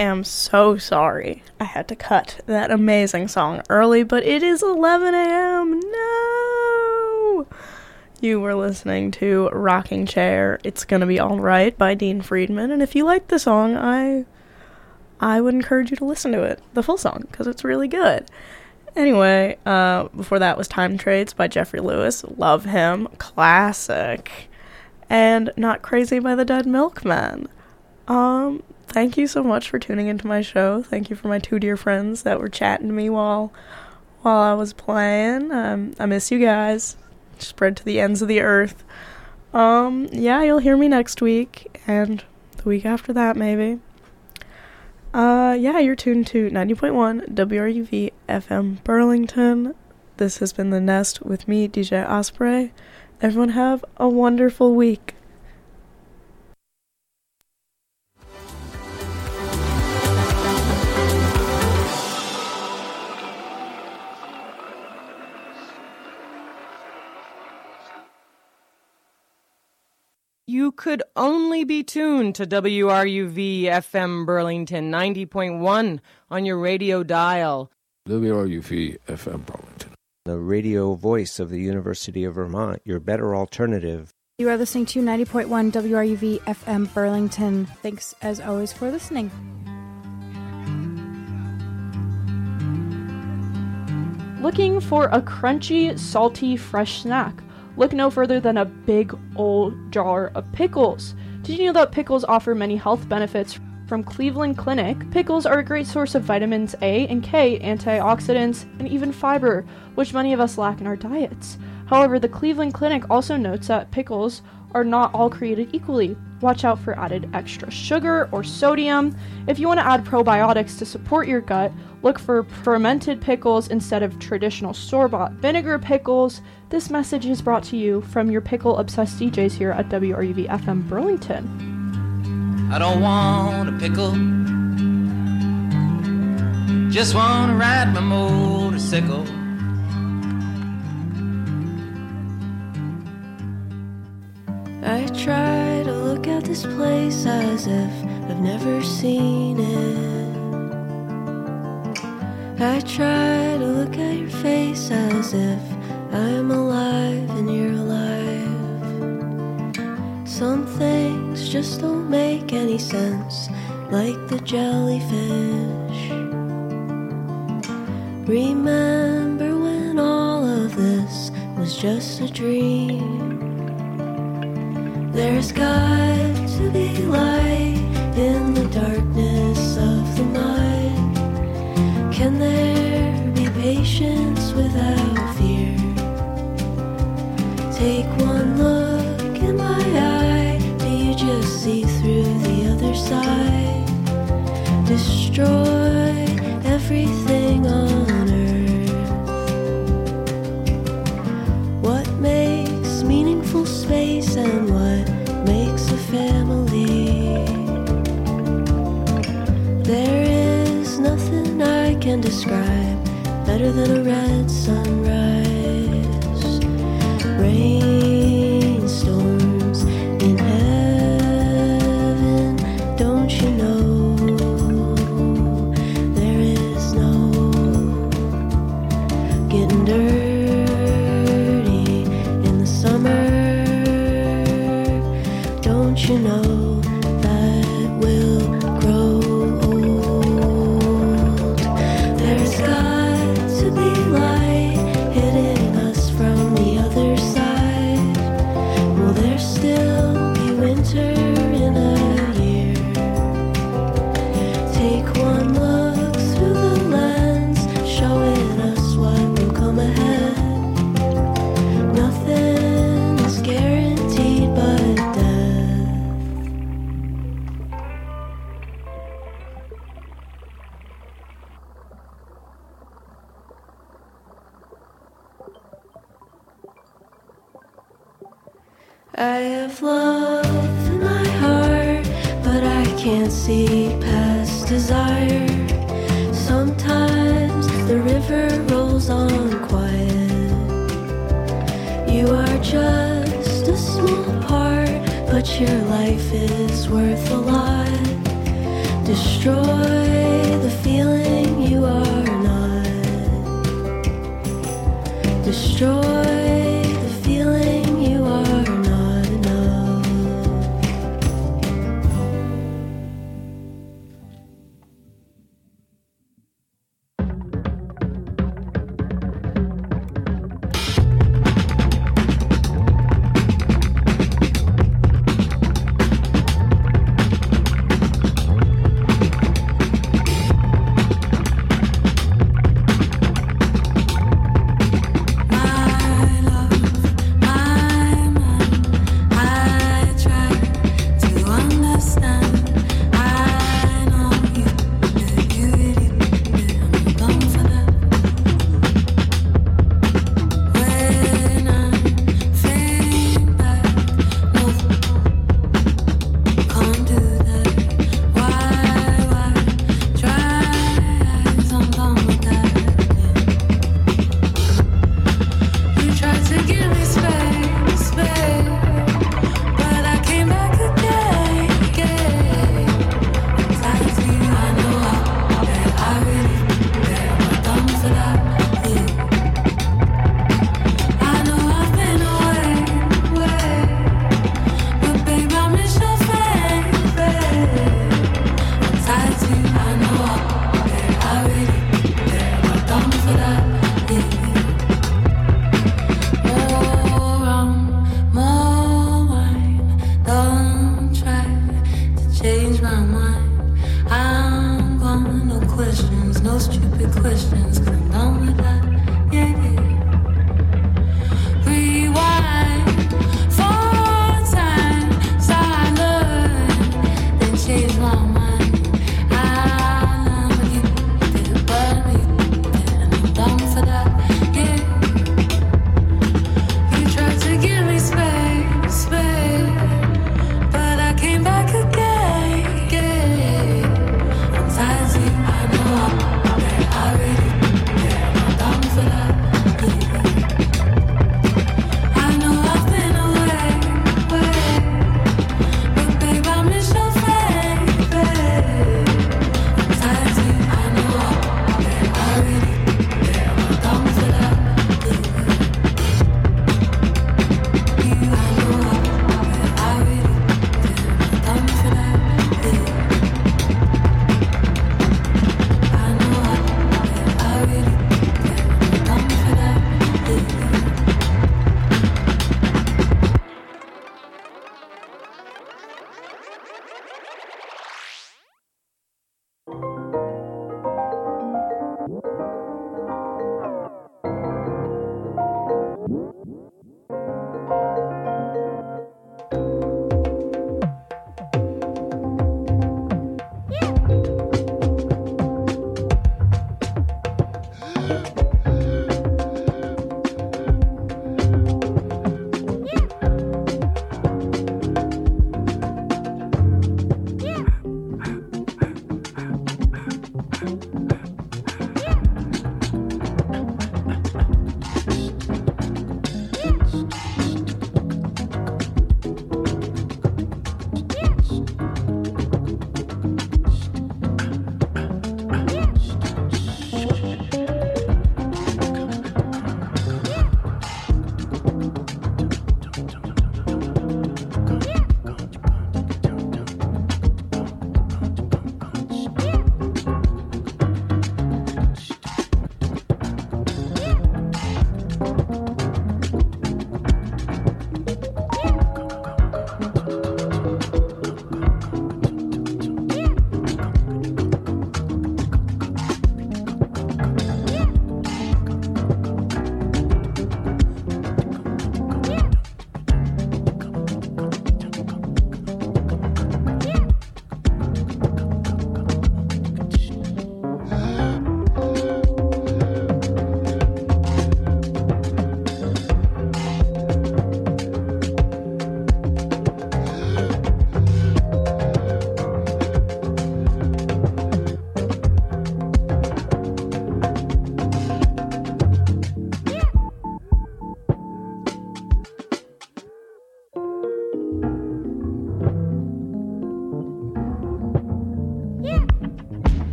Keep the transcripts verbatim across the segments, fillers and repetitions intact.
am so sorry I had to cut that amazing song early, but it is eleven a.m. No! You were listening to Rocking Chair, It's Gonna Be Alright by Dean Friedman, and if you like the song, I I would encourage you to listen to it, the full song, because it's really good. Anyway, uh, before that was Time Trades by Jeffrey Lewis. Love him. Classic. And Not Crazy by the Dead Milkmen. Um, thank you so much for tuning into my show. Thank you for my two dear friends that were chatting to me while while I was playing. Um, I miss you guys. Spread to the ends of the earth. Um, yeah, you'll hear me next week, and the week after that, maybe. Uh, yeah, you're tuned to ninety point one W R U V F M Burlington. This has been The Nest with me, D J Osprey. Everyone have a wonderful week. You could only be tuned to W R U V F M Burlington ninety point one on your radio dial. W R U V F M Burlington. The radio voice of the University of Vermont, your better alternative. You are listening to ninety point one W R U V F M Burlington. Thanks as always for listening. Looking for a crunchy, salty, fresh snack? Look no further than a big old jar of pickles. Did you know that pickles offer many health benefits? From Cleveland Clinic, pickles are a great source of vitamins A and K, antioxidants, and even fiber, which many of us lack in our diets. However, the Cleveland Clinic also notes that pickles are not all created equally. Watch out for added extra sugar or sodium. If you want to add probiotics to support your gut, look for fermented pickles instead of traditional store-bought vinegar pickles. This message is brought to you from your pickle-obsessed D Js here at W R U V F M Burlington. I don't want a pickle, just want to ride my motorcycle. I try to look at this place as if I've never seen it. I try to look at your face as if I am alive and you're alive. Some things just don't make any sense, like the jellyfish. Remember when all of this was just a dream? There's got to be light in the darkness of the mind. Can there be patience without fear? Take one look in my eye, do you just see through the other side? Destroy everything on earth. What makes meaningful space and what makes a family? There is nothing I can describe better than a red sunrise. Rainstorms in heaven, don't you know? There is no getting dirty in the summer. Don't you know that we'll grow old? There's got to be light hitting us from the other side. Will there still be winter in a year? Take one look through the lens, showing us what will come ahead. Nothing is guaranteed but death. I have love in my heart, but I can't see past desire. Sometimes the river rolls on quiet. You are just a small part, but your life is worth a lot. Destroy the feeling you are not. Destroy the feeling you are not enough.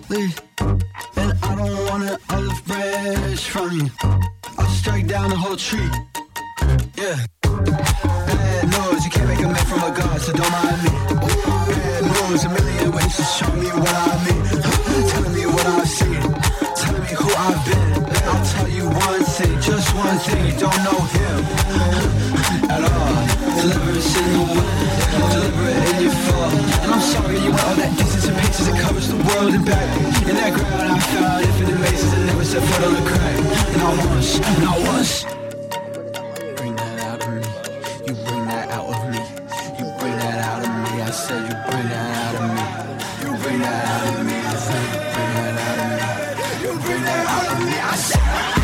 leave. And I don't want an olive branch from you. I'll strike down the whole tree. Yeah. Bad news, you can't make a man from a god, so don't mind me. Bad news, a million ways to show me what I mean. Telling me what I've seen, telling me who I've been. I'll tell you one thing, just one thing, you don't know him at all. Deliverance in the wind, deliberate in your fall. And I'm sorry you went all that distance and paces that covers the world and back. In that ground I found infinite mazes and never set foot on the crack. Not once, not once. Bring that out of me, you bring that out of me. You bring that out of me, I said you bring that out of me. You bring that out of me, I said you bring that out of me. You bring that out of me, I said